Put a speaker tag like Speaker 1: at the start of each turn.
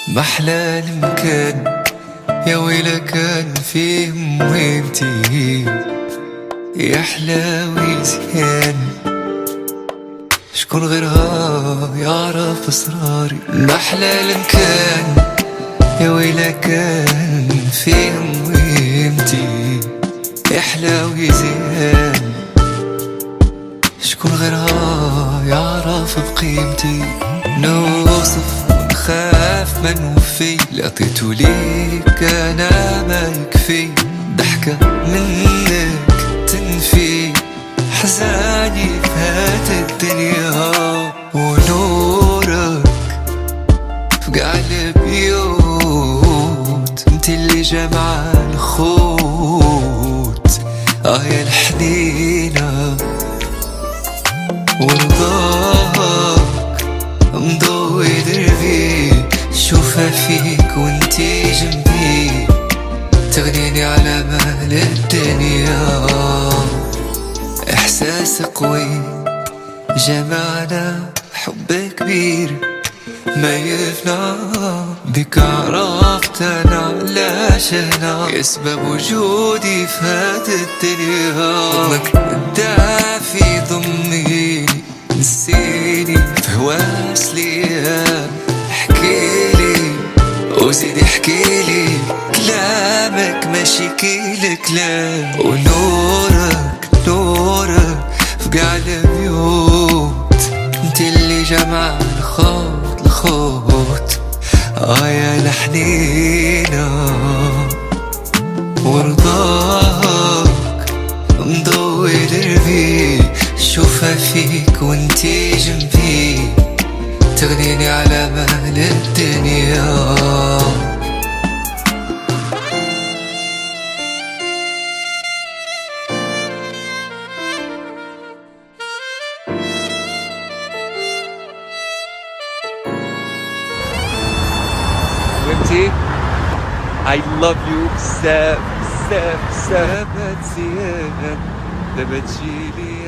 Speaker 1: محلى المكان يا ويلا كان فيه مهمتي، يا حلاوي زيان شكون غيرها يعرف اسراري. محلى المكان يا ويلا كان فيه مهمتي، يا حلاوي زيان شكون غيرها يعرف بقيمتي. نوصف ونخاف ما نوفي، اللي عطيتو ليك انا ما يكفي. ضحكة منك تنفي حزاني في هاد الدنيا، ونورك في قاع البيوت انت اللي جمع الخوت. يا الحنينة ورضاك مضوي دربي، شوفها فيك وانتي جنبي تغنيني على مال الدنيا. احساس قوي جمعنا حب كبير ما يفنى، بك عرفت انا علاش هنا، يا سبب وجودي في هاد الدنيا. حضنك الدافي ضميني نسيني في هواس ليام، احكيلي وزيد احكيلي كلامك ماشي كيل كلام. ونورك نورك في قاع البيوت انت اللي جمع الخوت. يا الحنينة ورضاك مضوي دربي، شوفها فيك وانتي جنبي تغنيني على مال الدنيا.
Speaker 2: وانتي I love you بزاف بزاف بزاف. ما تزيان لما تجيلي